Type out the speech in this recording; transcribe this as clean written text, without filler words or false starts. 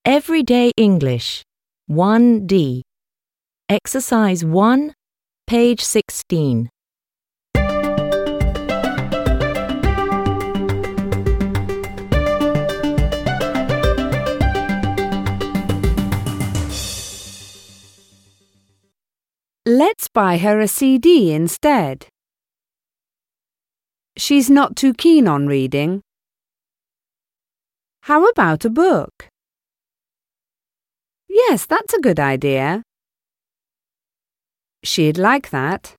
Everyday English, 1D. Exercise 1, page 16. Let's buy her a CD instead. She's not too keen on reading. How about a book? Yes, that's a good idea. She'd like that.